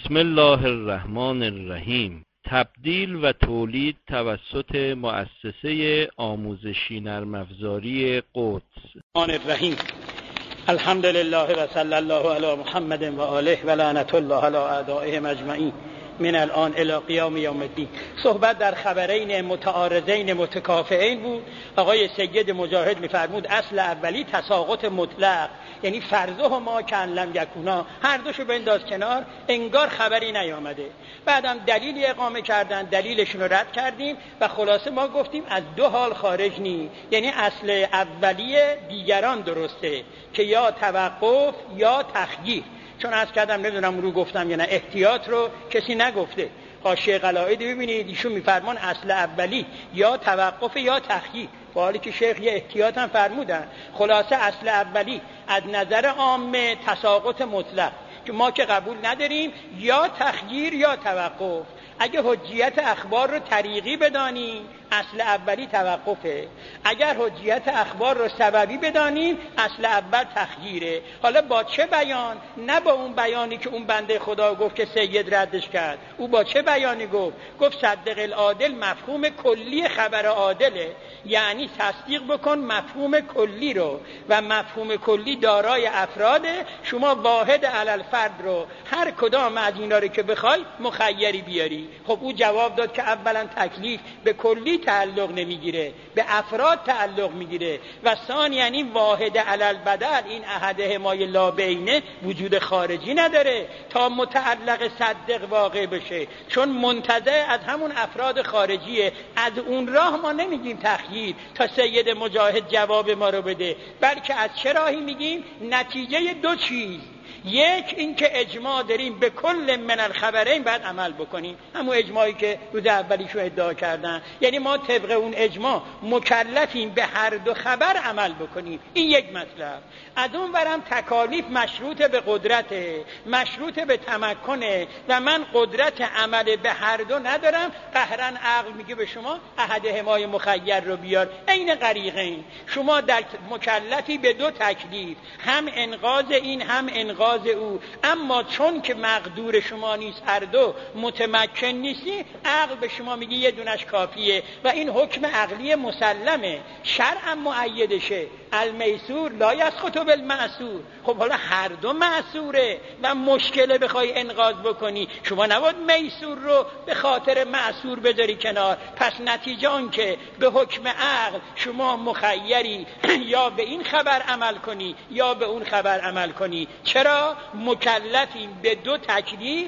بسم الله الرحمن الرحیم. تبدیل و تولید توسط مؤسسه آموزشی نرم افزاری قدس. الرحیم. الحمد لله و صلی الله علی محمد و آله و لعنت الله علی اعدائهم اجمعین من الان الی قیام یوم الدین. صحبت در خبرین متعارضین متکافئین بود. آقای سید مجاهد می‌فرمود اصل اولی تساقط مطلق، یعنی فرضه ما کان لم یکونا، هر دوشو بنداز کنار انگار خبری نیامده. بعدم دلیلی اقامه کردن، دلیلشون رو رد کردیم و خلاصه ما گفتیم از دو حال خارج نی، یعنی اصل اولی دیگران درسته که یا توقف یا تخییر. چون از کردم نمیدونم رو گفتم یا نه، احتیاط رو کسی نگفته. حاشیه قلائد ببینید ایشون میفرمان اصل اولی یا توقف یا تخییر، با حالی که شیخ یه احتیاط هم فرمودن. خلاصه اصل اولی از نظر عامه تساقط مطلق که ما که قبول نداریم، یا تخییر یا توقف. اگه حجیت اخبار رو طریقی بدانیم اصل اولی توقفه، اگر حجیت اخبار رو سببی بدانیم اصل اول تخییره. حالا با چه بیان؟ نه با اون بیانی که اون بنده خدا گفت که سید ردش کرد. او با چه بیانی گفت؟ گفت صدق العادل مفهوم کلی خبر عادله، یعنی تصدیق بکن مفهوم کلی رو، و مفهوم کلی دارای افراده. شما واحد علل فرد رو هر کدام از اینا رو که بخوای مخیری بیاری. خب او جواب داد که اولا تکلیف به کلی تعلق نمیگیره، به افراد تعلق میگیره، و ثانیا یعنی واحد علل بدل، این احده مای لا بینه وجود خارجی نداره تا متعلق صدق واقع بشه، چون منتزع از همون افراد خارجیه. از اون راه ما نمیگیم تخییر تا سید مجاهد جواب ما رو بده، بلکه از چه راهی میگیم؟ نتیجه دو چیز. یک این که اجماع داریم به کل من الخبرین باید عمل بکنیم، همون اجماعی که روز اولیشو ادعا کردن، یعنی ما طبق اون اجماع مکلفیم به هر دو خبر عمل بکنیم. این یک مطلب. از اون برم تکالیف مشروط به قدرت، مشروط به تمکنه، و من قدرت عمل به هر دو ندارم. قهرن عقل میگه به شما احد حمای مخیر رو بیار. عین غریقین، شما در مکلفی به دو تکلیف، هم انقاذ این هم انقاذ او، اما چون که مقدور شما نیست، هر دو متمکن نیستی، عقل به شما میگه یه دونش کافیه، و این حکم عقلی مسلمه، شرعا مؤیدشه. المیسور لا یسقط بالمعسور. خب حالا هر دو معسوره و مشکله بخوای انقاذ بکنی، شما نباید میسور رو به خاطر معسور بذاری کنار. پس نتیجه آن که به حکم عقل شما مخیری، یا به این خبر عمل کنی یا به اون خبر عمل کنی. چرا؟ مکلفیم به دو تکلیف،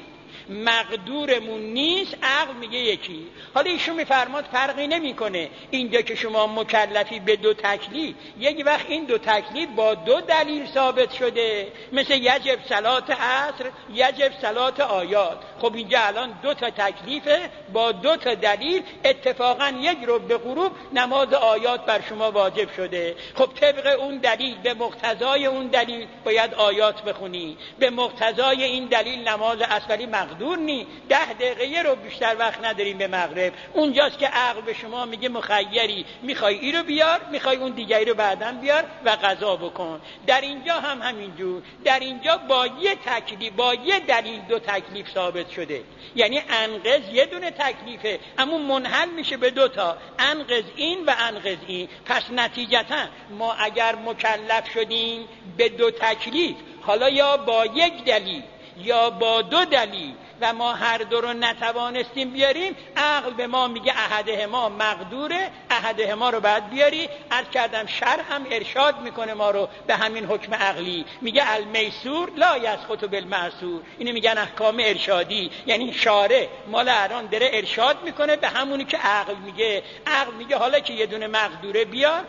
مقدورمون نیست، عقل میگه یکی. حالا ایشون میفرماد فرقی نمیکنه اینجا که شما مکلفی به دو تکلیف، یک وقت این دو تکلیف با دو دلیل ثابت شده، مثل یجب صلات عصر، یجب صلات آیات. خب اینجا الان دو تا تکلیفه با دو تا دلیل، اتفاقا یک رو به غروب نماز آیات بر شما واجب شده. خب طبق اون دلیل، به مقتضای اون دلیل باید آیات بخونی، به مقتضای این دلیل نماز اصلی مقدور نی. 10 دقیقه رو بیشتر وقت نداریم به مغرب. اونجاست که عقل به شما میگه مخیری، میخوای این رو بیار، میخوای اون دیگری رو بعداً بیار و قضا بکن. در اینجا هم همینجور، در اینجا با یه تکلیف، با یه دلیل دو تکلیف ثابت شده، یعنی انقض یه دونه تکلیفه اما منحل میشه به دو تا، انقض این و انقض این. پس نتیجتا ما اگر مکلف شدیم به دو تکلیف، حالا یا با یک دلیل یا با دو دلیل، و ما هر دو رو نتوانستیم بیاریم، عقل به ما میگه احدهما مقدوره، احدهما رو باید بیاری. عرض کردم شرع هم ارشاد میکنه ما رو به همین حکم عقلی، میگه المیسور لا یسقط بالمعسور. اینو میگن احکام ارشادی، یعنی شارع مال الان داره ارشاد میکنه به همونی که عقل میگه. عقل میگه حالا که یه دونه مقدوره بیار،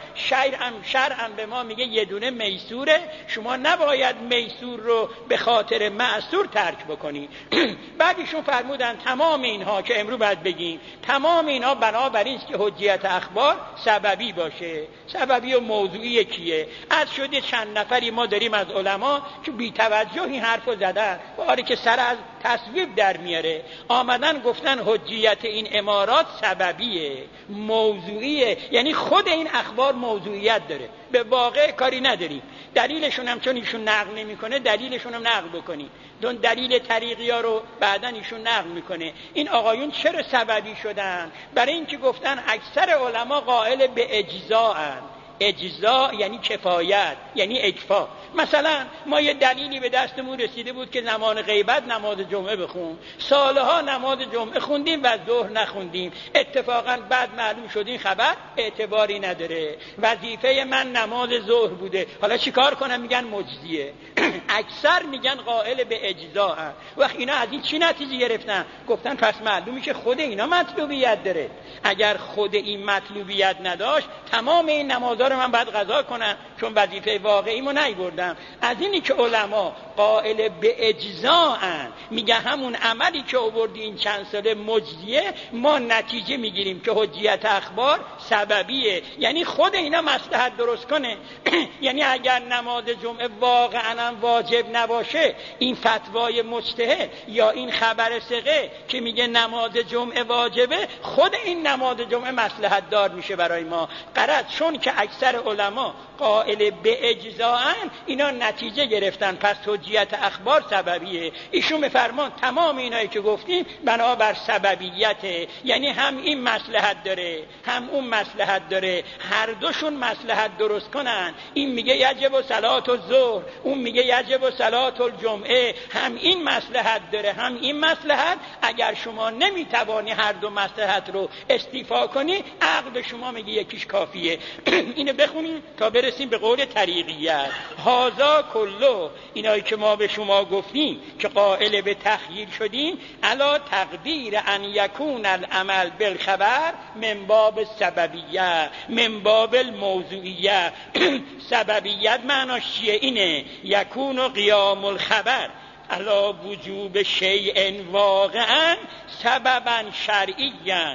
شرع هم به ما میگه یه دونه میسوره، شما نباید میسور رو به خاطر معسور ترک بکنی. بعدشون فرمودن تمام اینها که امروز باید بگیم، تمام اینها بنابراین است که حجیت اخبار سببی باشه. سببی و موضوعی کیه؟ از شده چند نفری ما داریم از علما که بی توجه این حرفو زدن، باره که سر از تصویب در میاره. آمدن گفتن حجیت این امارات سببیه، موضوعیه، یعنی خود این اخبار موضوعیت داره، به واقع کاری نداریم. دلیلشون هم چون ایشون نقل نمیکنه، دلیلشون هم نقل بکنیم. دون دلیل طریقی ها رو بعدن ایشون نقل میکنه. این آقایون چرا سببی شدن؟ برای اینکه گفتن اکثر علما قائل به اجزاءن. اجزا یعنی کفایت، یعنی اکفا. مثلا ما یه دلیلی به دستمون رسیده بود که زمان غیبت نماز جمعه بخون، سالها نماز جمعه خوندیم و ظهر نخوندیم، اتفاقا بعد معلوم شد این خبر اعتباری نداره، وظیفه من نماز ظهر بوده، حالا چیکار کنم؟ میگن مجزیه. اکثر میگن قائل به اجزا هم. وقت اینا از این چی نتیجه گرفتن؟ گفتن پس معلومه که خود اینا مطلوبیت داره. اگر خود این مطلوبیت نداشت تمام این نمازها رو من باید قضا کنم، چون وظیفه واقعیمو نیبردم. از اینی که علما قائل به اجزاءن، میگه همون عملی که آوردی این چند ساله مجزیه، ما نتیجه میگیریم که حجیت اخبار سببیه، یعنی خود اینا مصلحت درست کنه. یعنی اگر نماز جمعه واقعا واجب نباشه، این فتوای مجتهد یا این خبر ثقه که میگه نماز جمعه واجبه، خود این نماز جمعه مصلحت دار میشه برای ما. غرض چون که اکثر علما قائل به اجزاءن، اینا نتیجه گرفتن پس حجیت اخبار سببیه. ایشون میفرمان تمام اینایی که گفتیم بنابر سببیته، یعنی هم این مصلحت داره هم اون مصلحت داره، هر دوشون مصلحت درست کنن. این میگه یجب صلات الظهر، اون میگه یجب صلات الجمعه، هم این مصلحت داره هم این مصلحت. اگر شما نمیتوانی هر دو مصلحت رو استیفا کنی، عقل به شما میگه یکیش کافیه. اینو بخونیم تا برسیم به قول طریقیت. هازا کلو، اینایی که ما به شما گفتیم که قائل به تخییر شدیم، علا تقدیر ان یکون العمل بالخبر من باب سببیه من باب الموضوعیه. سببیت معناش چیه؟ اینه یکون قیام الخبر علا وجوب شیء واقعا سببا شرعیا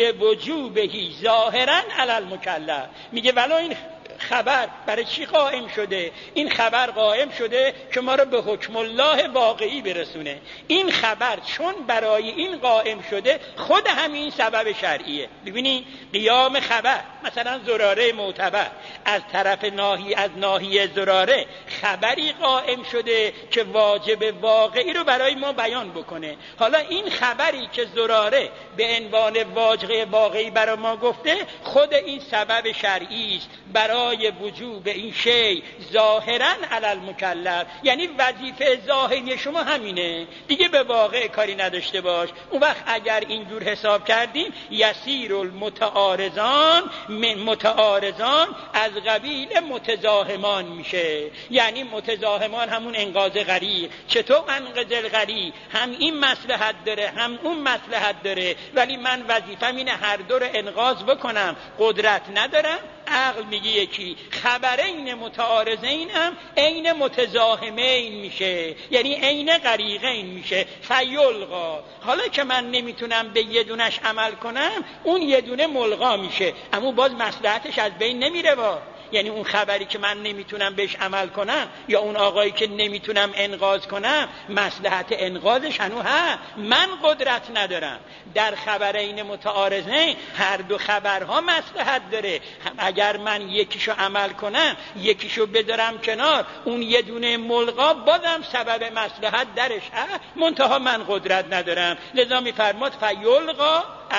لوجوبه ظاهرا علی المکلف. میگه ولی این خبر برای چی قائم شده؟ این خبر قائم شده که ما رو به حکم الله واقعی برسونه. این خبر چون برای این قائم شده، خود همین سبب شرعیه. ببینید قیام خبر، مثلا زراره معتبر از طرف ناحیه زراره خبری قائم شده که واجب واقعی رو برای ما بیان بکنه. حالا این خبری که زراره به عنوان واجب واقعی برای ما گفته، خود این سبب شرعی است برای وجوب این شی ظاهرا علی المکلف. یعنی وظیفه ظاهری شما همینه دیگه، به واقع کاری نداشته باش. اون وقت اگر اینجور حساب کردیم، یسیر المتعارضان من متعارضان از قبیل متزاحمان میشه. یعنی متزاحمان همون انقاذ غریق. چطور انقاذ الغریق؟ هم این مصلحت داره هم اون مصلحت داره، ولی من وظیفه‌م اینه هر دو رو انقاذ بکنم، قدرت ندارم. عقل میگه یکی. خبرین متعارضین هم عین متزاحمین میشه، یعنی عین غریقین میشه. فیلقا، حالا که من نمیتونم به یه دونش عمل کنم، اون یه دونه ملغا میشه، اما باز مصلحتش از بین نمیره. یعنی اون خبری که من نمیتونم بهش عمل کنم، یا اون آقایی که نمیتونم انقاذ کنم، مصلحت انقاذش هنوز هست، من قدرت ندارم. در خبرین متعارضین هر دو خبرها مصلحت داره. اگر من یکیشو عمل کنم یکیشو بذارم کنار، اون یه دونه ملغا بازم سبب مصلحت درش هست، منتها من قدرت ندارم. لذا میفرماد فیلقا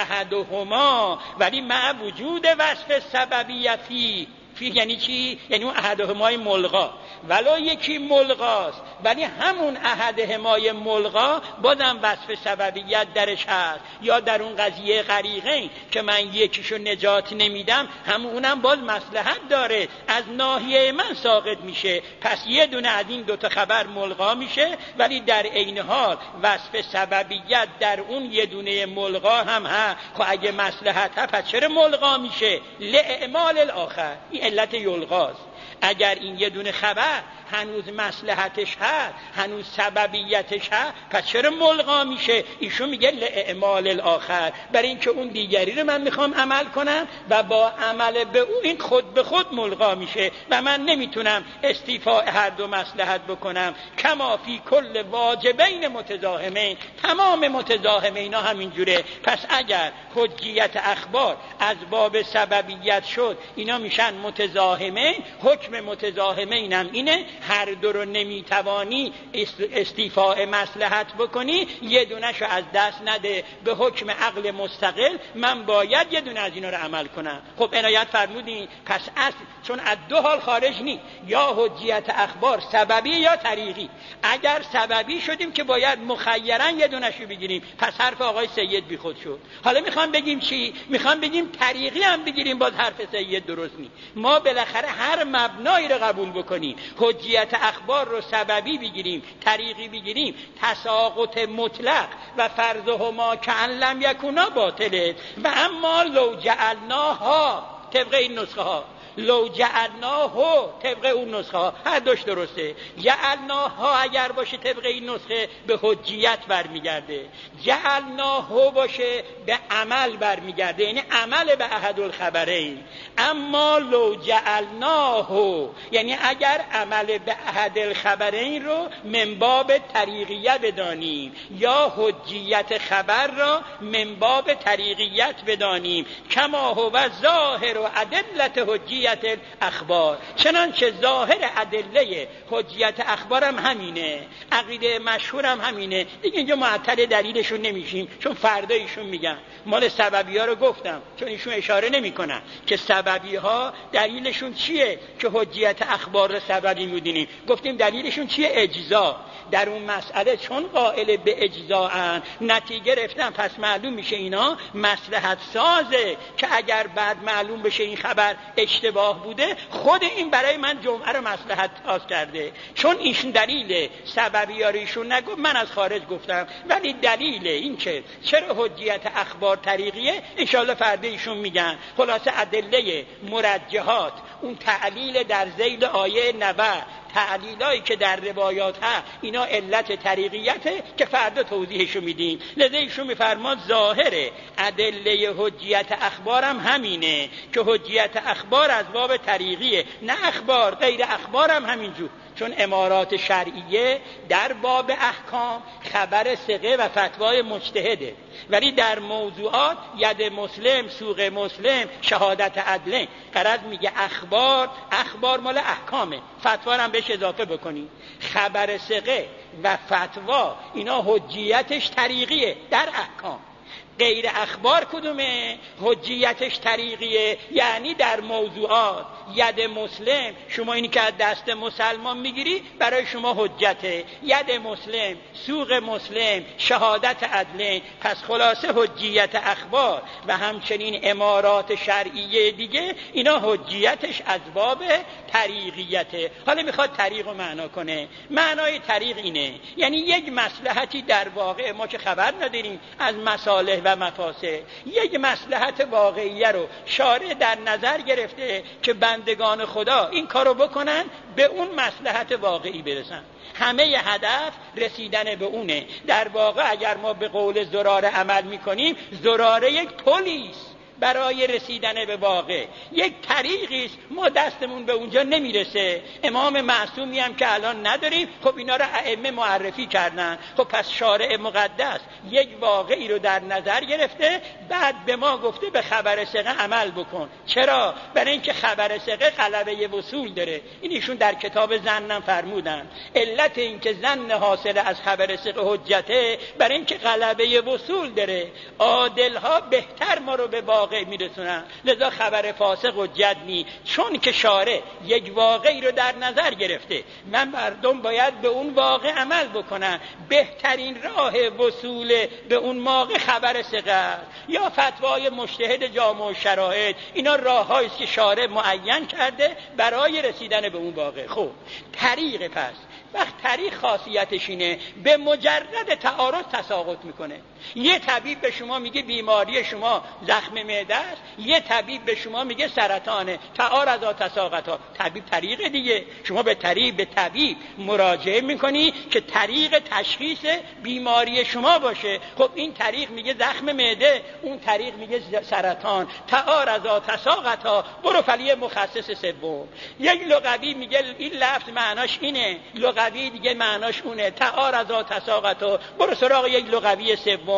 احدهما، ولی مع وجود وصف سببیتی. یعنی چی؟ یعنی اون احدهمای ملغا، ولو یکی ملغاست، ولی همون احدهمای ملغا بازم وصف سببیت درش هست. یا در اون قضیه غریقین که من یکیشو نجات نمیدم، همونم باز مصلحت داره، از ناحیه من ساقط میشه. پس یه دونه از این دوتا خبر ملغا میشه، ولی در عین حال وصف سببیت در اون یه دونه ملغا هم هست. خب اگه مصلحت هست پس چرا ملغا میشه؟ لاعمال الاخر. این علت یلغاست. اگر این یه دونه خبر هنوز مصلحتش هست، هنوز سببیتش هست، پس چرا ملغا میشه؟ ایشون میگه لاعمال الاخر، برای اینکه اون دیگری رو من میخوام عمل کنم و با عمل به او این خود به خود ملغا میشه و من نمیتونم استیفاء هر دو مصلحت بکنم. کما فی کل واجبین متزاحمین، تمام متزاحمین ها همینجوره. پس اگر حجیت اخبار از باب سببیت شد، اینا میشن متزاحمین. حکم متزاحمین هم اینه هر دو رو نمیتوانی استیفاء مصلحت بکنی، یه دونه‌شو از دست نده. به حکم عقل مستقل من باید یه دونه از اینا رو عمل کنم. خب عنایت فرمودین پس اصل چون از دو حال خارج نی، یا حجیت اخبار سببی یا طریقی. اگر سببی شدیم که باید مخیراً یه دونه‌شو بگیریم، پس حرف آقای سید بی خود شد. حالا میخوام بگیم چی؟ میخوام بگیم طریقی هم بگیریم، باز حرف سید درست نی. ما بالاخره هر مبنایی رو قبول بکنیم، حجیت اخبار رو سببی بگیریم، طریقی بگیریم، تساقط مطلق و فرضهما کأن لم یکونا باطله. و اما لو جعلناها، طبق این نسخه ها، لو جعلناها طبق اون نسخه ها، هر دوش درسته. جعلناها اگر باشه طبق این نسخه به حجیت برمیگرده، جعلناها باشه به عمل برمیگرده، یعنی عمل به احد الخبرین. اما لو جعلناها یعنی اگر عمل به احد الخبرین رو من باب طریقیه بدانیم یا حجیت خبر را من باب طریقیت بدانیم، کما هو ظاهر و ادلت حجیت اخبار، چنانچه ظاهر ادله حجیت اخبارم همینه، عقیده مشهورم همینه. دیگه اینجا معطل دلیلشون نمیشیم، چون فردا ایشون میگن. مال سببی ها رو گفتم، چون ایشون اشاره نمیکنن که سببی ها دلیلشون چیه که حجیت اخبار رو سببی میدونیم. گفتیم دلیلشون چیه؟ اجزا. در اون مسئله چون قائل به اجزاءن، نتیجه گرفتن، پس معلوم میشه اینا مصلحت سازه که اگر بعد معلوم بشه این خبر اشتباه بوده، خود این برای من جمعه رو مصلحت ساز کرده. چون ایشون دلیل سببیاری ایشون نگفت، من از خارج گفتم، ولی دلیل این که چرا حجیت اخبار طریقیه انشاءالله فردا ایشون میگن. خلاصه ادله مرجحات، اون تعلیل در ذیل آیه 90، تعلیلایی که در روایات ها، اینا علت طریقیته که فردا توضیحشو میدیم. لذا ایشون میفرماد ظاهر ادله حجیت اخبارم همینه که حجیت اخبار از باب طریقیه، نه اخبار، غیر اخبارم همینجور. چون امارات شرعیه در باب احکام خبر ثقه و فتوای مجتهده، ولی در موضوعات ید مسلم، سوق مسلم، شهادت عدله. غرض میگه اخبار مال احکامه، فتوا هم بهش اضافه بکنی. خبر ثقه و فتوا اینا حجیتش طریقیه در احکام. غیر اخبار کدومه؟ حجیتش طریقیه، یعنی در موضوعات. ید مسلم، شما اینی که از دست مسلمان میگیری برای شما حجته. ید مسلم، سوق مسلم، شهادت عدله. پس خلاصه حجیت اخبار و همچنین امارات شرعیه دیگه، اینا حجیتش از باب طریقیته. حالا میخواد طریق رو معنا کنه. معنای طریق اینه یعنی یک مصلحتی در واقع ما که خبر نداریم از مصالح و مفاسد، یک مصلحت واقعیه رو شارع در نظر گرفته که بندگان خدا این کارو بکنن، به اون مصلحت واقعی برسن. همه هدف رسیدن به اونه. در واقع اگر ما به قول زراره عمل میکنیم، زراره یک پلیس برای رسیدن به واقع، یک طریقی است، ما دستمون به اونجا نمیرسه. امام معصومی هم که الان نداریم، خب اینا رو ائمه معرفی کردن. خب پس شارع مقدس یک واقعی رو در نظر گرفته، بعد به ما گفته به خبر ثقه عمل بکن. چرا؟ برای اینکه خبر ثقه غلبه وصول داره. این ایشون در کتاب ظنم فرمودن علت این که ظن حاصل از خبر ثقه حجته، برای اینکه غلبه وصول داره. عادل‌ها بهتر ما رو به واقع میرسونن، لذا خبر فاسق حجت نی. چون که شارع یک واقعی رو در نظر گرفته و مردم باید به اون واقع عمل بکنن، بهترین راه وصول به اون واقع خبر ثقه یا فتوای مجتهد جامع شرایط. اینا راههایی است که شارع معین کرده برای رسیدن به اون واقع. خب طریق پس وقت طریق خاصیتش اینه به مجرد تعارض تساقط میکنه. یه طبیب به شما میگه بیماری شما زخم معده است، یه طبیب به شما میگه سرطانه، تعارض تساقط. طبیب طریق دیگه، شما به طبیب مراجعه میکنی که طریق تشخیص بیماری شما باشه. خب این طریق میگه زخم معده، اون طریق میگه سرطان، تعارض تساقط. برو فلی مخصص سوم. یک لغوی میگه این لفظ معناش اینه، لغوی دیگه معناش اونه، تعارض تساقط. برو سراغ یک لغوی سوم.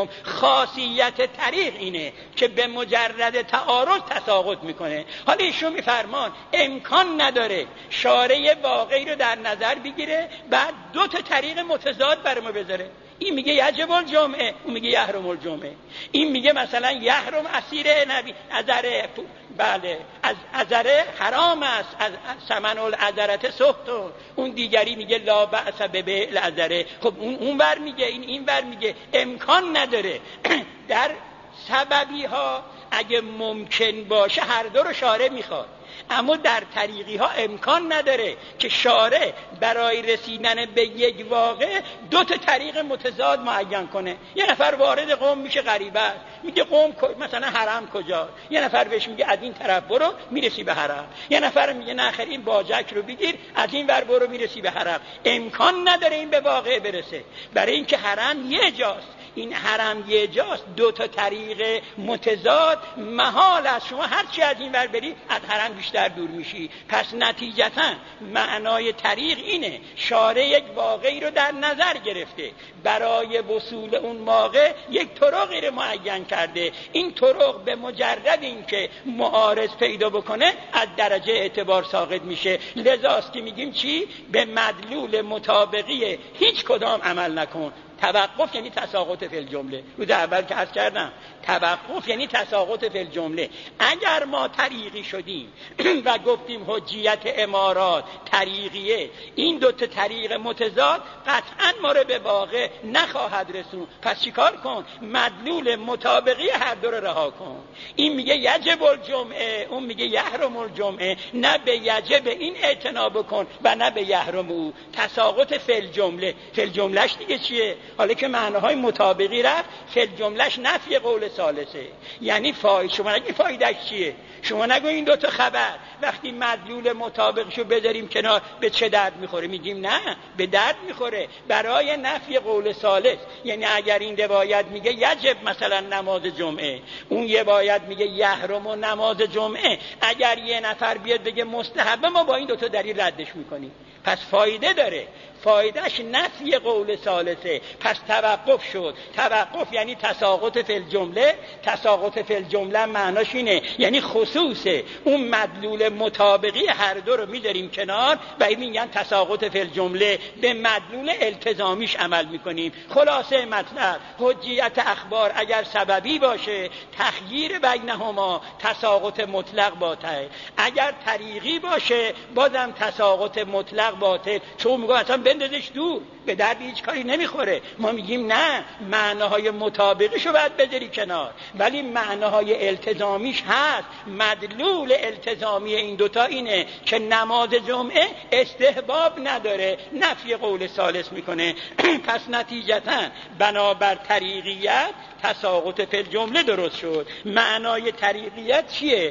خاصیت طریق اینه که به مجرد تعارض تساقط میکنه. حالا ایشون میفرمان امکان نداره شارع واقعی رو در نظر بگیره بعد دو تا طریق متضاد بر ما بذاره. این میگه یجب الجمعه، اون میگه یحرم الجمعه. این میگه مثلا یحرم اسیر نبی عذره، بله از عذره حرام است، از ثمن العذرت سخت. اون دیگری میگه لا بأس به العذره. خب اون بر میگه این بر میگه امکان نداره. در سببی ها اگه ممکن باشه هر دو رو شارع میخواد، اما در طریقی ها امکان نداره که شارع برای رسیدن به یک واقع دو تا طریق متضاد معین کنه. یه نفر وارد قم میشه غریبه است، میگه قم مثلا حرم کجا، یه نفر بهش میگه از این طرف برو میرسی به حرم، یه نفر میگه نه خیر این باجک رو بگیر از این ور برو میرسی به حرم. امکان نداره این به واقع برسه، برای اینکه حرم یه جاست. این حرم یه جاست، دو تا طریق متضاد محال است. شما هرچی از این ور بری از حرم بیشتر دور میشی. پس نتیجتا معنای طریق اینه شارع یک واقعی رو در نظر گرفته، برای وصول اون واقع یک طرقی رو معین کرده. این طرق به مجرد اینکه معارض پیدا بکنه از درجه اعتبار ساقط میشه. لذاست که میگیم چی؟ به مدلول مطابقی هیچ کدام عمل نکن. توقف یعنی تساقط فی الجمله. روز اول که عرض کردم توقف یعنی تساقط فی الجمله. اگر ما طریقی شدیم و گفتیم حجیت امارات طریقیه، این دو تا طریق متضاد قطعا ما رو به واقع نخواهد رسون. پس چیکار کن؟ مدلول مطابقی هر دو رو رها کن. این میگه یجب الجمعه، اون میگه یحرم الجمعه. نه به یجب این اعتنا بکن و نه به یحرم او. تساقط فی الجمله. فی الجملهش دیگه چیه؟ حالا که معناهای مطابقی رفت، فی الجملهش نفی قول ثالثه. یعنی شما نگی فایدهش چیه؟ شما نگو این دوتا خبر وقتی مدلول مطابقشو بذاریم کنار به چه درد میخوره؟ میگیم نه به درد میخوره برای نفی قول ثالث. یعنی اگر این روایت میگه یجب مثلا نماز جمعه، اون یه روایت میگه یحرم و نماز جمعه، اگر یه نفر بیاد بگه مستحبه، ما با این دوتا دلیل ردش میکنیم. پس فایده داره، فایدهش نفی قول ثالثه. پس توقف شد. توقف یعنی تساقط فی الجمله. تساقط فی الجمله معناش اینه یعنی خصوص اون مدلول مطابقی هر دو رو میذاریم کنار و این میگن تساقط فی الجمله، به مدلول التزامیش عمل میکنیم. خلاصه مطلب حجیت اخبار اگر سببی باشه تخییر بینهما تساقط مطلق باطل، اگر طریقی باشه بازم تساقط مطلق باطل. چون میگه اصلا بندازش دور، به درد هیچ کاری نمیخوره. ما میگیم نه، معناهای مطابقشو باید بذاری کنار، ولی معناهای التزامیش هست. مدلول التزامی این دوتا اینه که نماز جمعه استحباب نداره، نفی قول ثالث میکنه. پس نتیجتا بنابر طریقیت تساقط فی الجمله درست شد. معنای طریقیت چیه؟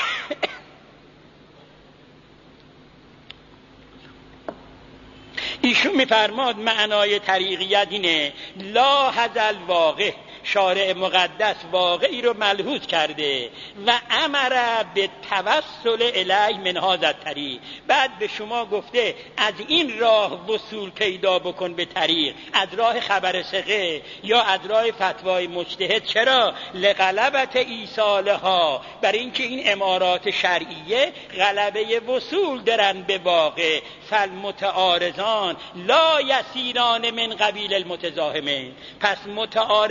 ایشون میفرماد معنای طریقیت اینه لا هزل واقع، شارع مقدس واقعی رو ملحوظ کرده و امر به توسل الیه من هذا الطریق، بعد به شما گفته از این راه وصول پیدا بکن به طریق، از راه خبر ثقه یا از راه فتوای مجتهد. چرا؟ لغلبت ایصالها، برای اینکه این امارات شرعیه غلبه وصول درن به واقع. فالمتعارضان لا یسیران من قبیل المتزاحمین، پس متعارضین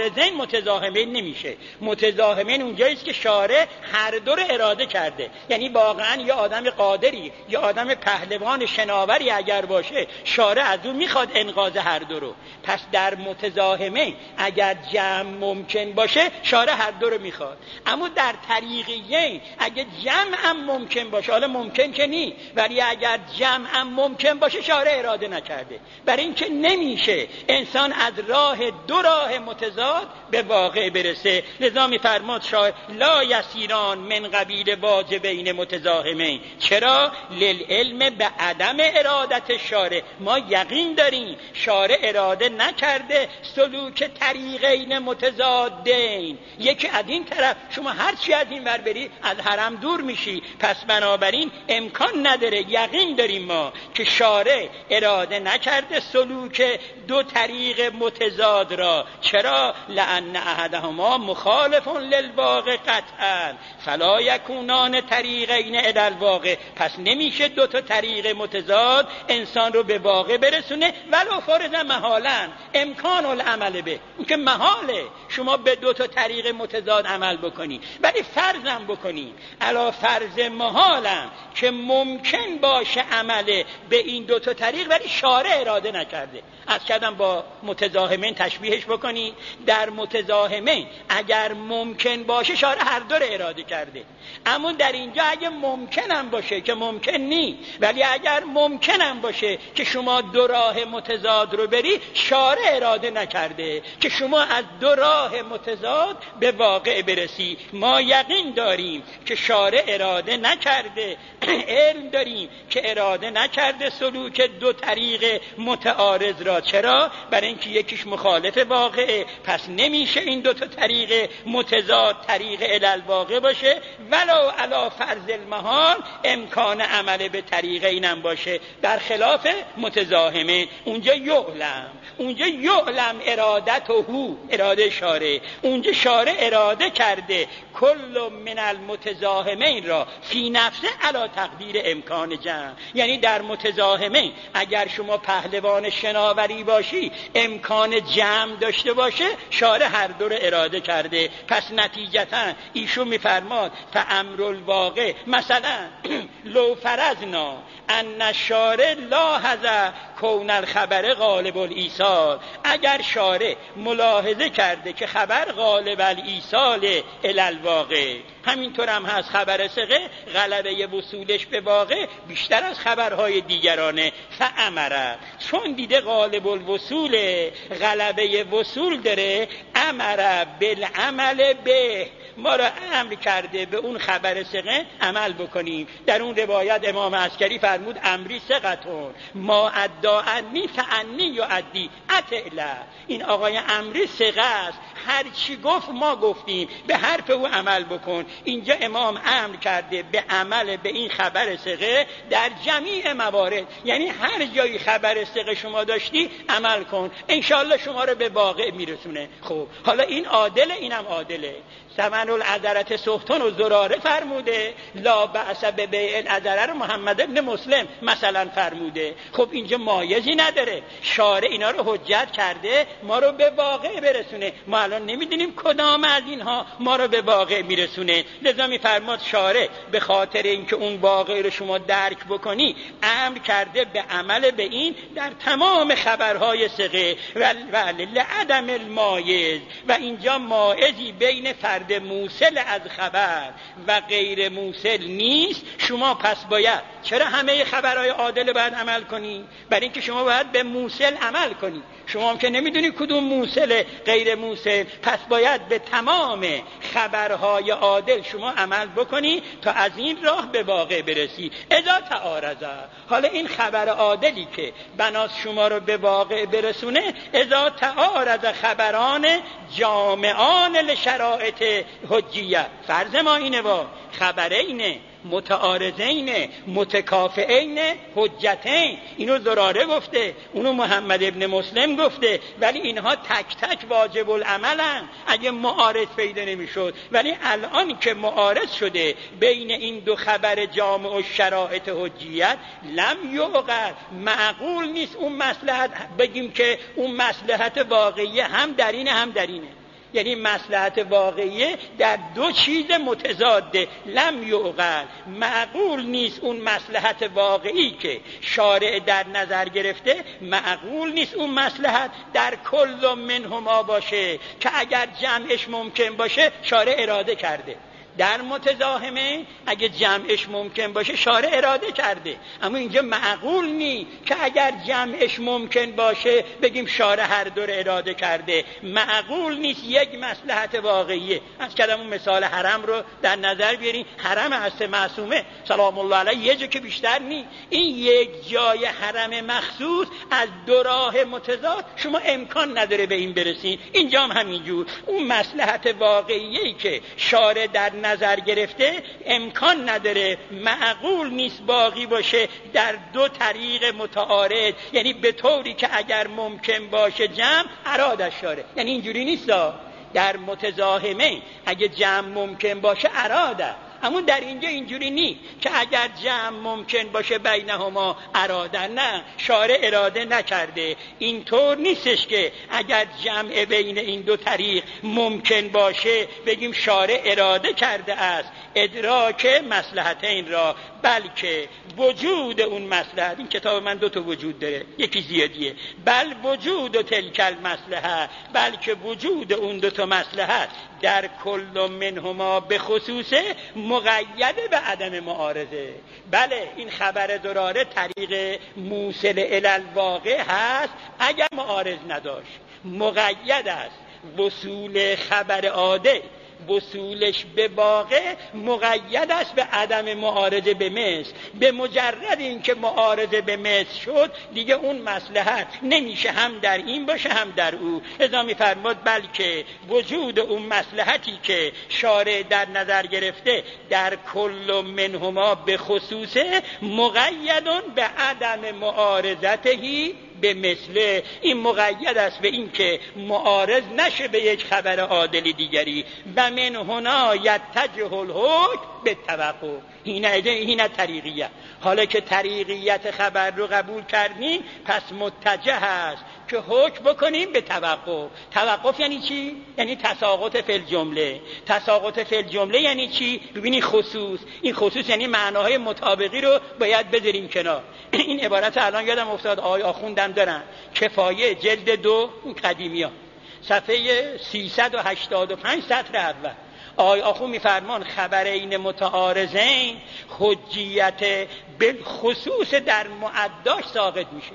متزاحمین نمیشه. متزاحمین اونجاییست که شارع هر دو رو اراده کرده. یعنی واقعا یه آدم قادری، یه آدم پهلوان شناوری اگر باشه، شارع از اون میخواد انقاذ هر دو رو. پس در متزاحمین اگر جمع ممکن باشه، شارع هر دو رو میخواد. اما در طریقیین اگر جمع هم ممکن باشه، حالا ممکن که نی، ولی اگر جمع هم ممکن باشه، شارع اراده نکرده. برای اینکه نمیشه انسان از دو راه متضاد به واقع برسه. لذا میفرماد شارع لا یسیران من قبیل واجبین متزاحمین. چرا؟ للعلم به عدم ارادت شارع. ما یقین داریم شارع اراده نکرده سلوک طریقین متضادین. یکی از این طرف، شما هر چی از این ور بری از حرم دور میشی. پس بنابراین امکان نداره، یقین داریم ما که شارع اراده نکرده سلوک دو طریق متضاد را. چرا؟ لأن احدهما مخالف للواقع قطعا فلا یکونان طریقین الی الواقع. پس نمیشه دو تا طریق متضاد انسان رو به واقع برسونه ولو فرض محالا امکان العمل به. اون که محاله شما به دو تا طریق متضاد عمل بکنی، ولی فرضم بکنی علا فرض محالم که ممکن باشه عمل به این دو تا طریق، ولی شارع اراده نکرده. از کردم با متزاحمین تشبیهش بکنی. در متزاحمین اگر ممکن باشه، شارع هر دو رو اراده کرده. اما در اینجا اگه ممکنم باشه که ممکن نی، ولی اگر ممکنم باشه که شما دو راه متضاد رو بری، شارع اراده نکرده که شما از دو راه متضاد به واقع برسی. ما یقین داریم که شارع اراده نکرده، علم داریم که اراده نکرده سلوک دو طریق متعارض را. چرا؟ برای اینکه یکیش مخالف واقعه. پس نمیشه این دو تا طریق متضاد طریق الی الواقع باشه ولو علی فرض المحال امکان عمل به طریق اینم باشه. در خلاف متزاحمه اونجا یعلم ارادت و هو، اراده شارع. اونجا شارع اراده کرده کل من المتزاحمین را فی نفسه علی تقدیر امکان جمع. یعنی در متزاحمین اگر شما پهلوان شناوری باشی، امکان جمع داشته باشه، شارع هر دو رو اراده کرده. پس نتیجتا ایشون میفرماد فامر الواقع مثلا لو فرضنا ان الشارع لاحظ کون الخبر غالب الایصال. اگر شارع ملاحظه کرده که خبر غالب الایصال الی الواقع، همینطور هم هست خبر ثقه غلبه وصولش به واقع بیشتر از خبرهای دیگرانه، فامر چون دیده غالب الوصول غلبه وصول داره، امر بالعمل به، ما را امر کرده به اون خبر ثقه عمل بکنیم. در اون روایت امام عسکری فرمود امری ثقتون ما ادعا انی فانی یؤدی اتعلا. این آقای امری ثقه است، هر چی گفت ما گفتیم، به حرف او عمل بکن. اینجا امام امر کرده به عمل به این خبر ثقه در جمیع موارد. یعنی هر جایی خبر ثقه شما داشتی عمل کن، انشالله شما رو به واقع میرسونه. خب حالا این عادله، اینم عادله. ثمن العذرت سختون و زراره فرموده، لا بأس به بیع العذره رو محمد ابن مسلم مثلا فرموده. خب اینجا مایزی نداره، شارع اینا رو حجت کرده ما رو به واقع برسونه. ما الان نمیدونیم کدام از اینها ما رو به واقع میرسونه. لذا میفرماد شارع به خاطر اینکه اون واقع رو شما درک بکنی، امر کرده به عمل به این در تمام خبرهای ثقه و لعدم المایز. و اینجا مایزی بین فرد موصل از خبر و غیر موصل نیست. شما پس باید، چرا همه خبرهای عادل باید عمل کنی؟ برای اینکه شما باید به موصل عمل کنی. شما هم که نمیدونی کدوم موصل غیر موصل، پس باید به تمام خبرهای عادل شما عمل بکنی تا از این راه به واقع برسی. اذا تعارض، حالا این خبر عادلی که بناس شما رو به واقع برسونه، اذا تعارض خبران جامعان لشرائط حجیه. فرض ما اینه با خبرینه متعارضین متکافئین حجتین، اینو زراره گفته، اونو محمد ابن مسلم گفته، ولی اینها تک تک واجب العملن اگه معارض پیدا نمیشد. ولی الان که معارض شده بین این دو خبر جامع و شرائط حجیت، لم یعقل، معقول نیست اون مصلحت بگیم که اون مصلحت واقعی هم در اینه هم در اینه. یعنی مصلحت واقعیه در دو چیز متضاده. لم یعقل، معقول نیست اون مصلحت واقعی که شارع در نظر گرفته، معقول نیست اون مصلحت در کل منهما باشه که اگر جمعش ممکن باشه شارع اراده کرده. در متزاحمه اگه جمعش ممکن باشه شارع اراده کرده، اما اینجا معقول نی که اگر جمعش ممکن باشه بگیم شارع هر دو رو اراده کرده. معقول نیست یک مصلحت واقعیه. از کلام مثال حرم رو در نظر بیارین، حرم هست معصومه سلام الله علیه یه جا که بیشتر نی، این یک جای حرم مخصوص از دو راه متضاد شما امکان نداره به این برسین. اینجا هم همینجور اون مصلحت واقعیه که شارع در نظر گرفته امکان نداره، معقول نیست باقی باشه در دو طریق متعارض، یعنی به طوری که اگر ممکن باشه جمع ارادش شاره. یعنی اینجوری نیست در متزاحمه اگه جمع ممکن باشه اراده، اما در اینجا اینجوری نی که اگر جمع ممکن باشه بینهما اراده، نه، شارع اراده نکرده. اینطور نیستش که اگر جمع بین این دو طریق ممکن باشه بگیم شارع اراده کرده است ادراک مصلحتین را، بلکه وجود اون مصلحت، این کتاب من دو تا وجود داره یکی زیادیه، بل وجود و تلکل مصلحت، بلکه وجود اون دو تا مصلحت در کل منهما به خصوص مقید به عدم معارضه. بله این خبر دراره طریق موصل الی الواقع هست اگر معارض نداشت، مقید است. وصول خبر عاده وصولش به واقع مقید است به عدم معارضه به مثل. به مجرد اینکه معارضه به مثل شد دیگه اون مصلحت نمیشه هم در این باشه هم در او. لذا می‌فرماد بلکه وجود اون مصلحتی که شارع در نظر گرفته در کل منهما به خصوص مقیدون به عدم معارضتهی به مثل. این مقید است به این که معارض نشه به یک خبر عادل دیگری. و من هنا یتجه الحکم به توقف. این طریقیه. حالا که طریقیت خبر رو قبول کردیم پس متجه هست که حکم بکنیم به توقف. توقف یعنی چی؟ یعنی تساقط فی الجمله. تساقط فی الجمله یعنی چی؟ ببینید خصوص، این خصوص یعنی معناهای مطابقی رو باید بذاریم کنار. این عبارت الان یادم افتاد آقای آخوندم دارن، کفایه جلد 2 قدیمی‌ها صفحه 385 سطر اول. آقای آخوند می‌فرمان خبرین متعارضین حجیت بالخصوص در معداش ساقط میشه.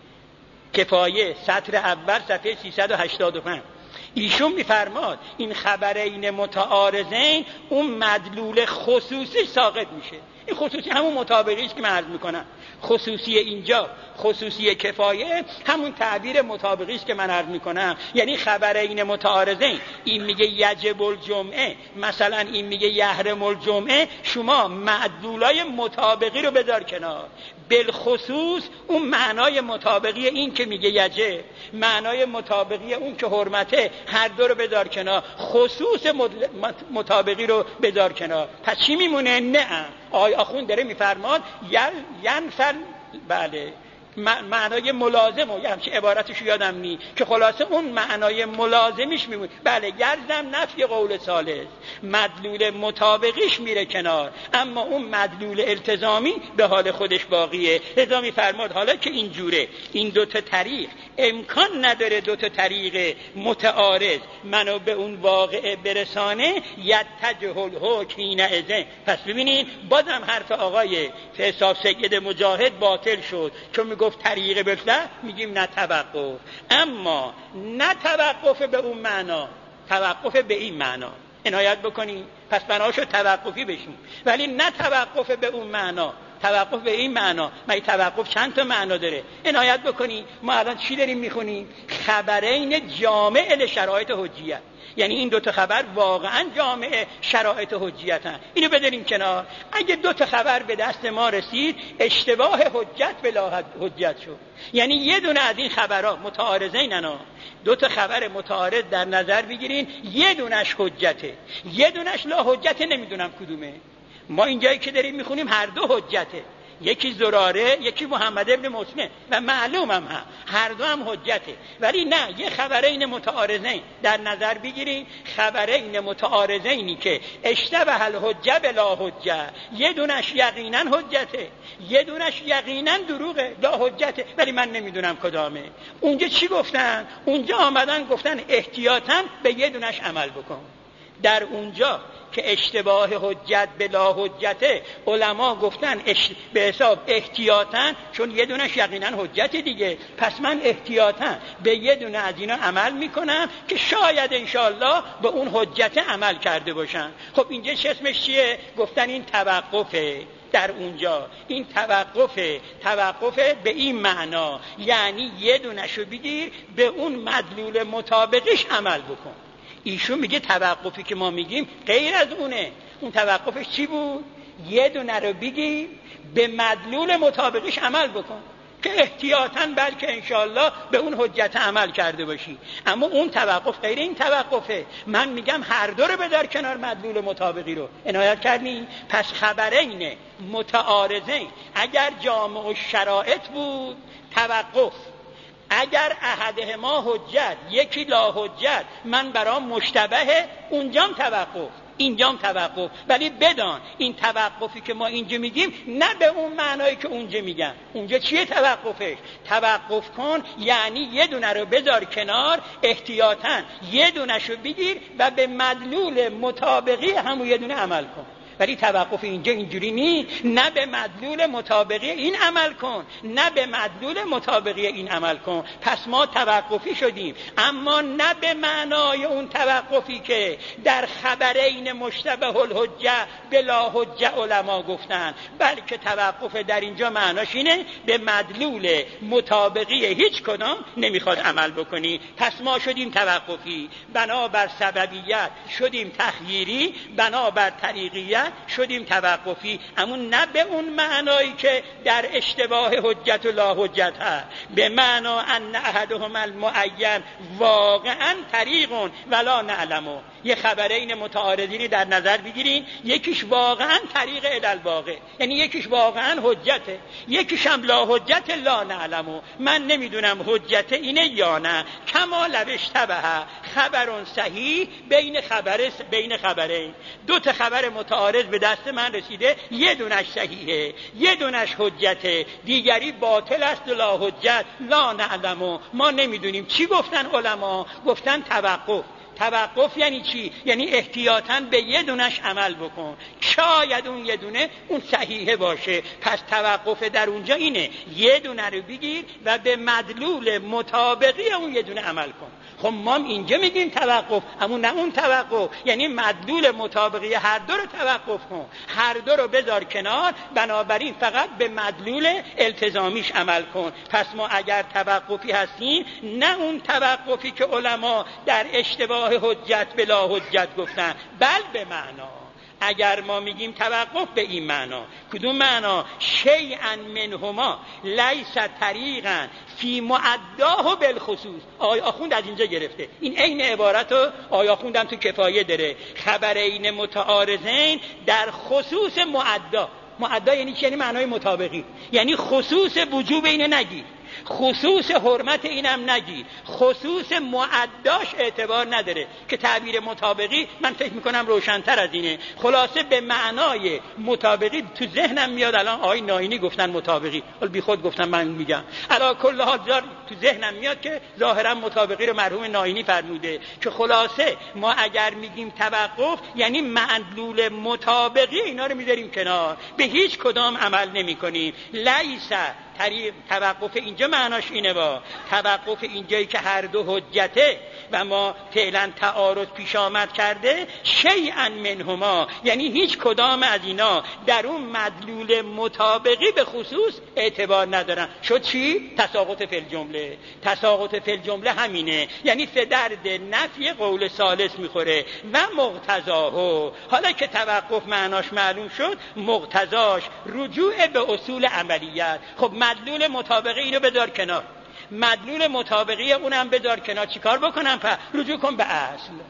کفایه سطر اول صفحه 385. ایشون می‌فرماد این خبرین متعارضین اون مدلول خصوصی ساقط میشه. این خصوصی همون مطابقی است که من عرض میکنم. خصوصی اینجا، خصوصی کفایه همون تعبیر مطابقی است که من عرض میکنم. یعنی خبرین متعارضین، این میگه یجب الجمعه، مثلا این میگه یحرم الجمعه، شما معدولای مطابقی رو بذار کنار. بالخصوص اون معنای مطابقی این که میگه یجب، معنای مطابقی اون که حرمته، هر دو رو بذار کنار. خصوص مطابقی رو بذار کنار. پس چی میمونه؟ نه. آقای آخوند داره میفرماد ینفل، بله، معنای ملازم و همچه عبارتشو یادم نی که خلاصه اون معنای ملازمش میمونه. بله گرزم نفی قول ثالث، مدلول مطابقیش میره کنار، اما اون مدلول التزامی به حال خودش باقیه. لذا میفرماد حالا که اینجوره، این دوتا طریق امکان نداره، دوتا طریق متعارض منو به اون واقعه برسانه، یتجه الحکم حینئذ. پس ببینید بازم حرف آقای حساب سید مجاهد باطل شد چون میگفت طریق بفله، میگیم نه توقف. اما نه توقف به اون معنا، توقف به این معنا عنایت بکنیم. پس بناشو توقفی بشیم، ولی نه توقف به اون معنا، توقف به این معنا. مگه توقف چند تا معنا داره؟ عنایت بکنی ما الان چی داریم میخونیم؟ خبرین جامع لشرایط حجیت. یعنی این دوتا خبر واقعا جامع شرایط حجیت هستند. اینو بذاریم کنار. اگه دوتا خبر به دست ما رسید اشتباه حجت بلا حجت شد. یعنی یه دونه از این خبرها متعارضین، نه دوتا خبر متعارض در نظر بگیرین، یه دونش حجته، یه دونش لا حجته، نمیدونم کدومه. ما اینجایی که داریم میخونیم هر دو حجته. یکی زراره، یکی محمد ابن مسلم و معلوم هم هر دو هم حجته. ولی نه، یه خبرین متعارضین در نظر بگیریم. خبرین متعارضینی که اشتبه الحجه بلا حجه، یه دونش یقینا حجته، یه دونش یقینا دروغه لا حجته، ولی من نمیدونم کدامه. اونجا چی گفتن؟ اونجا آمدن گفتن احتیاطاً به یه دونش عمل بکن. در اونجا که اشتباه حجت بلا حجته، علما گفتن به حساب احتیاطاً، چون یه دونش یقینا حجت دیگه، پس من احتیاطاً به یه دونه از اینا عمل میکنم که شاید انشالله به اون حجت عمل کرده باشن. خب اینجا اسمش چیه؟ گفتن این توقفه. در اونجا این توقف به این معنا، یعنی یه دونشو بگیر به اون مدلول مطابقش عمل بکن. ایشون میگه توقفی که ما میگیم غیر از اونه. اون توقفش چی بود؟ یه دونه رو بگیر به مدلول مطابقش عمل بکن که احتیاطاً بلکه انشالله به اون حجت عمل کرده باشی. اما اون توقف غیر این توقفه. من میگم هر دو رو بدار کنار، مدلول مطابقی رو. عنایت کردین؟ پس خبرین متعارضین اگر جامع الشرائط بود توقف، اگر احدهما حجت یکی لا حجت، من برام مشتبهه، اونجام توقف اینجام توقف. ولی بدان این توقفی که ما اینجا میگیم نه به اون معنایی که اونجا میگن. اونجا چیه توقفش؟ توقف کن یعنی یه دونه رو بذار کنار، احتیاطاً یه دونه‌شو بگیر و به مدلول مطابقی همون یه دونه عمل کن. ولی توقف اینجا اینجوری نیست، نه به مدلول مطابقی این عمل کن، نه به مدلول مطابقی این عمل کن. پس ما توقفی شدیم، اما نه به معنای اون توقفی که در خبرین مشتبه الحجه بلا حجه علما گفتن، بلکه توقف در اینجا معناش اینه به مدلول مطابقی هیچ کدام نمیخواد عمل بکنی. پس ما شدیم توقفی، بنابر سببیت شدیم تخییری، بنابر طریقیت شدیم توقفی. اما نه به اون معنایی که در اشتباه حجت و لا حجت هست، به معنا ان احدهم المعین واقعا طریق ولا نعلمه. یه خبرین متعارضین در نظر بگیرین، یکیش واقعا طریق الالواقع، یعنی یکیش واقعا حجته، یکیش هم لا حجت لا نعلمه، من نمیدونم حجت اینه یا نه. کما لو اشتبه خبر صحیح بین خبرین، دو تا خبر متعارض به دست من رسیده، یه دونش صحیحه یه دونش حجته، دیگری باطل است و لا حجت لا نعلمه. ما نمیدونیم. چی گفتن علما؟ گفتن توقف یعنی چی؟ یعنی احتیاطاً به یه دونش عمل بکن، شاید اون یه دونه اون صحیحه باشه. پس توقف در اونجا اینه، یه دونه رو بگیر و به مدلول مطابقی اون یه دونه عمل کن. خب ما اینجا میگیم توقف، اما نه اون توقف، یعنی مدلول مطابقی هر دو رو توقف کن، هر دو رو بذار کنار، بنابراین فقط به مدلول التزامیش عمل کن. پس ما اگر توقفی هستیم، نه اون توقفی که علما در اشتباه حجت بلا حجت گفتن، بل به معنا. اگر ما میگیم توقف به این معنا، کدوم معنا؟ شیئا منهما لیس طریقا فی معداه بالخصوص. آخوند از اینجا گرفته، این عین عبارت رو آخوندم تو کفایه داره. خبرین متعارضین در خصوص معدا یعنی چی؟ یعنی معنای مطابقی، یعنی خصوص وجوب اینو نگیر، خصوص حرمت اینم نگیر، خصوص معداش اعتبار نداره، که تعبیر مطابقی من فکر میکنم روشن‌تر از اینه. خلاصه به معنای مطابقی تو ذهنم میاد. الان آقای ناینی گفتن مطابقی، ولی بی خود گفتم من میگم. علی کل حال تو ذهنم میاد که ظاهرا مطابقی رو مرحوم ناینی فرموده، که خلاصه ما اگر میگیم توقف یعنی مدلول مطابقی اینا رو میذاریم کنار، به هیچ کدام عمل نمیکنیم. لیس توقف اینجا معناش اینه، با توقف اینجایی که هر دو حجته و ما فعلا تعارض پیش آمد کرده، شیئا منهما یعنی هیچ کدام از اینا در اون مدلول مطابقی به خصوص اعتبار ندارن. شد چی؟ تساقط فی الجمله. تساقط فی الجمله همینه، یعنی به درد نفی قول ثالث میخوره و مقتضاه. حالا که توقف معناش معلوم شد، مقتضاش رجوع به اصول عملیات. خب مدلول مطابقی اینو بذار کنار، مدلول مطابقی اونم بذار کنار، چیکار بکنم؟ رجوع کن به اصل.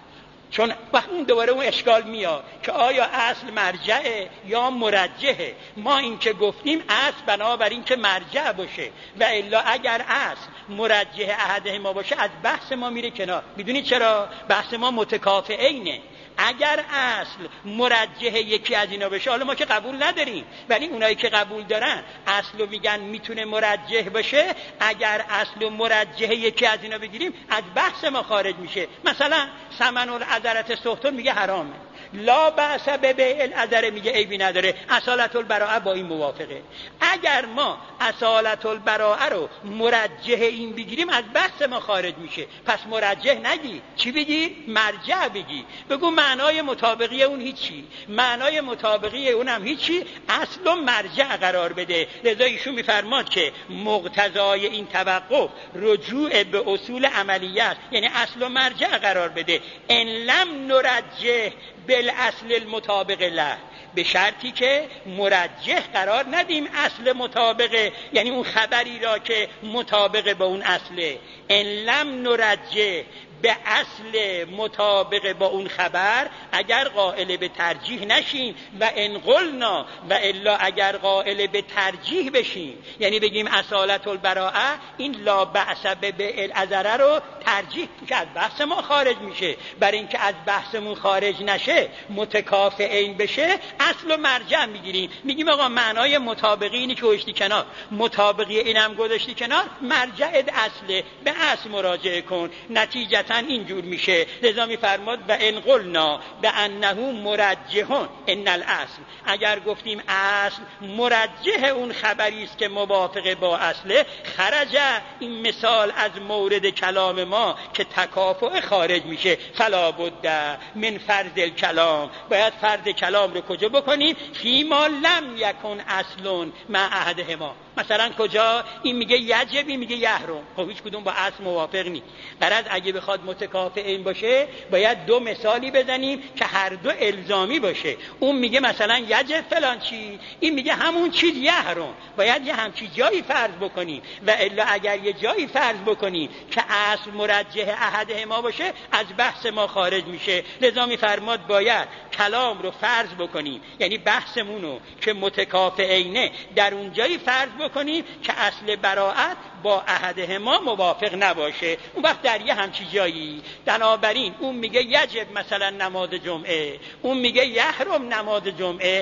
چون وقت اون دوباره اون اشکال میاد که آیا اصل مرجعه یا مرجحه. ما این که گفتیم اصل بنابراین که مرجع باشه و الا اگر اصل مرجح احده ما باشه از بحث ما میره کنار. میدونید چرا؟ بحث ما متکافئینه. اگر اصل مرجح یکی از اینا بشه، حالا ما که قبول نداریم، ولی اونایی که قبول دارن اصل رو میگن میتونه مرجح باشه، اگر اصل و مرجح یکی از اینا بگیریم از بحث ما خارج میشه. مثلا ثمن العذرة سختون میگه حرامه، لا بأس ببیع العذره میگه عیبی نداره، اصالت البراءه با این موافقه. اگر ما اصالت البراءه رو مرجح این بگیریم از بحث ما خارج میشه. پس مرجح نگی، چی بگی؟ مرجع بگی. بگو معنای مطابقی اون هیچی، معنای مطابقی اونم هیچی، اصل و مرجع قرار بده. لذا ایشون میفرماد که مقتضای این توقف رجوع به اصول عملیات، یعنی اصل و مرجع قرار بده. ان لم نرجح بالاصل المطابق له، به شرطی که مرجح قرار ندیم اصل مطابقه، یعنی اون خبری را که مطابق با اون اصله. ان لم نرجح به اصل مطابق با اون خبر، اگر قائل به ترجیح نشیم، و ان قلنا و الا اگر قائل به ترجیح بشیم، یعنی بگیم اصالت البراءه این لا بأس ببیع العذره رو ترجیح که از بحث ما خارج میشه. برای اینکه از بحثمون خارج نشه، متکافئین بشه، اصل و مرجع میگیریم، میگیم آقا معنای مطابقی اینی که گذاشتی کنار، مطابقی اینم گذاشتی کنار، مرجع اصله، به اصل مراجعه کن. نتیجه اینجور میشه. لذا میفرماد و ان قلنا بانه مرجح ان الاصل، اگر گفتیم اصل مرجح اون خبری است که موافق با اصله، خرج این مثال از مورد کلام ما که تکافؤ خارج میشه. فلا بد من فرض الکلام، باید فرض کلام رو کجا بکنیم؟ فیما لم یکن اصل مع احدهما. مثلا کجا؟ این میگه یجب، این میگه یحرم. خب هیچ کدوم با اصل موافق نیست. غرض اگه بخواد متکافئین باشه باید دو مثالی بزنیم که هر دو الزامی باشه. اون میگه مثلا یجب فلان چی، این میگه همون چیز یحرم. باید یه همچی جایی فرض بکنیم، و الا اگر یه جایی فرض بکنیم که اصل مرجح احدهما باشه از بحث ما خارج میشه. لذا میفرماد باید کلام رو فرض بکنیم، یعنی بحثمونو که متکافئینه در اون جایی فرض بکنیم که اصل براءت با احدهما موافق نباشه. اون وقت در یه همچی جایی، بنابراین اون میگه یجب مثلا نماز جمعه، اون میگه یحرم نماز جمعه،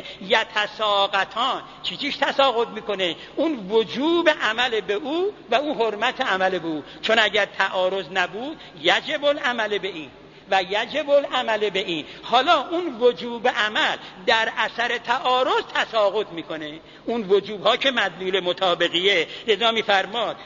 یتساقطان. چیزیش تساقط میکنه؟ اون وجوب عمل به او و اون حرمت عمل به او. چون اگر تعارض نبود یجب العمل به این و یجب العمل به این. حالا اون وجوب عمل در اثر تعارض تساقط میکنه، اون وجوب ها که مدلول مطابقیه. لذا میفرماد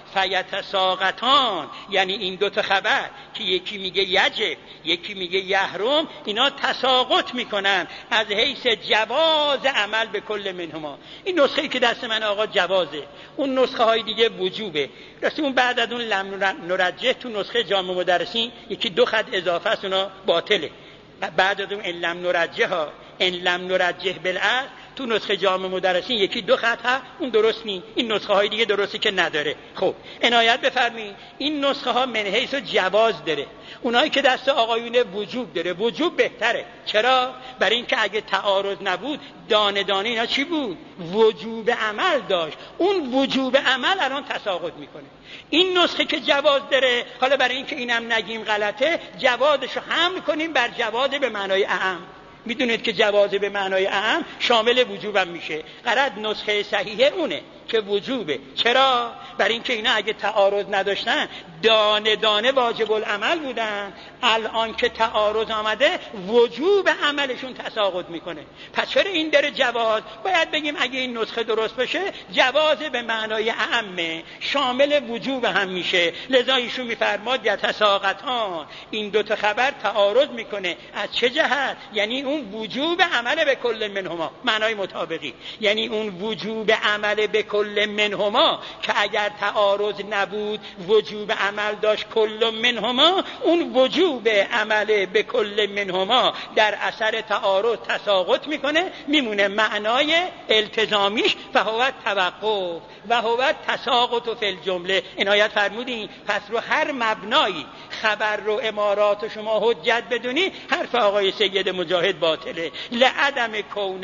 فیتساقطان، یعنی این دو تا خبر که یکی میگه یجب یکی میگه یحرم، اینا تساقط میکنن از حیث جواز عمل به کل منهما. این نسخه‌ای که دست من آقا جوازه، اون نسخه های دیگه وجوبه. راستی اون بعد از اون لم نرجح تو نسخه جامع مدرسین یکی دو خط اضافه است، اونا باطله. بعد از اون ان لم نرجح ها، ان لم نرجح بالاصل تو نسخه جامع مدرسین یکی دو خط ها، اون درست نی. این نسخه های دیگه درسته که نداره. خب عنایت بفرمایید، این نسخه ها من حیث جواز داره، اونایی که دست آقایون وجوب داره. وجوب بهتره. چرا؟ برای اینکه اگه تعارض نبود دانه دانه اینا چی بود؟ وجوب عمل داشت. اون وجوب عمل الان تساقط میکنه. این نسخه که جواز داره، حالا برای اینکه اینم نگیم غلطه، جوازشو حمل کنیم بر جواز به معنای اعم. میدونید که جواز به معنای اعم شامل وجوبم میشه. غرض نسخه صحیحه اونه که وجوبه. چرا؟ برای اینکه اینا اگه تعارض نداشتن دانه دانه واجب العمل بودن، الان که تعارض آمده وجوب عملشون تساقط میکنه. پس چرا این داره جواز؟ باید بگیم اگه این نسخه درست بشه جواز به معنای اعمه، شامل وجوب هم میشه. لذا ایشون میفرماد یتساقطان، این دو تا خبر تعارض میکنه. از چه جهت؟ یعنی اون وجوب عمل به کل منهما، معنای مطابقی، یعنی اون وجوب عمل به کل کل منهما که اگر تعارض نبود وجوب عمل داشت کل منهما، اون وجوب عمل به کل منهما در اثر تعارض تساقط میکنه، میمونه معنای التزامیش فهو توقف و هو تساقط فی الجمله. عنایت فرمودین. پس رو هر مبنایی خبر رو امارات و شما حجت بدونی، حرف آقای سید مجاهد باطله. لعدم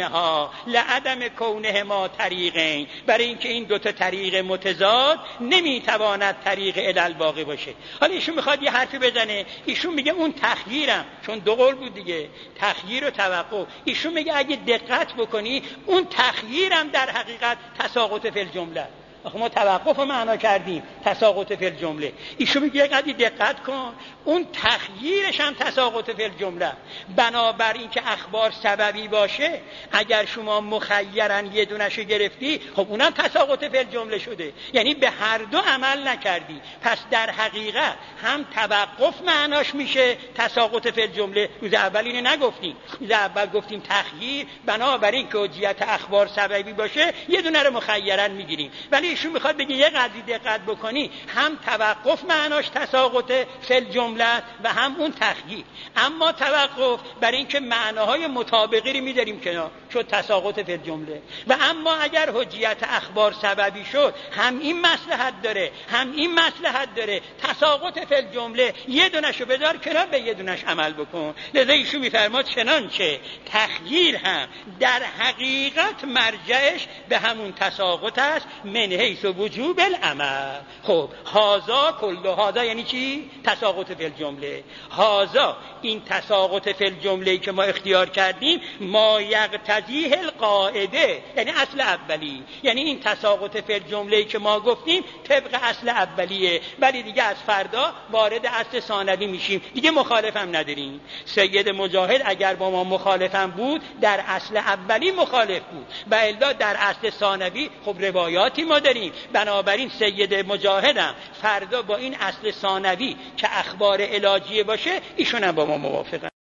کونهما طریقین، برای اینکه این دوتا طریق متضاد نمیتواند طریق علل باقی باشه. حالا ایشون میخواد یه حرفی بزنه، ایشون میگه اون تخییرم، چون دو قول بود دیگه، تخییر و توقف، ایشون میگه اگه دقت بکنی اون تخییرم در حقیقت تساقط فی الجمله. آخه ما توقف رو معنا کردیم تساقط فی الجمله، ایشون میگه یه قدری دقت کن اون تخییرش هم تساقط فی الجمله. بنابراین که اخبار سببی باشه، اگر شما مخیرن یه دونشو گرفتی، خب اونم تساقط فی الجمله شده، یعنی به هر دو عمل نکردی. پس در حقیقت هم توقف معناش میشه تساقط فی الجمله. روز اول اینو نگفتیم، روز اول گفتیم تخییر، بنابراین که حجیت اخبار سببی باشه یه دونه رو مخیرن میگیریم. ولی ایشون میخواد بگه یه قدری دقت بکنی، هم توقف معناش تساقط فی الجمله و هم اون تخییر. اما توقف برای اینکه معناهای مطابقی رو میذاریم کنار، شد تساقط فی الجمله. و اما اگر حجیت اخبار سببی شد، هم این مصلحت داره هم این مصلحت داره، تساقط فی الجمله یه دونشو بذار کنار، به یه دونش عمل بکن. لذا ایشون میفرماد چنانچه تخییر هم در حقیقت مرجعش به همون تساقط است، من حیث وجوب العمل. خب هازا کله، هازا یعنی چی؟ تساقط فی الجمله. هازا این تساقط فی الجمله که ما اختیار کردیم، ما یقتضیه القاعده، یعنی اصل اولی، یعنی این تساقط فی الجمله که ما گفتیم طبق اصل اولیه، ولی دیگه از فردا وارد اصل ثانوی میشیم، دیگه مخالفم نداریم. سید مجاهد اگر با ما مخالفم بود، در اصل اولی مخالف بود، و الا در اصل ثانوی خب روایاتی ما داریم. بنابراین سید مجاهدم فردا با این اصل ثانوی که اخبار علاجیه باشه، ایشون هم با ما موافقه.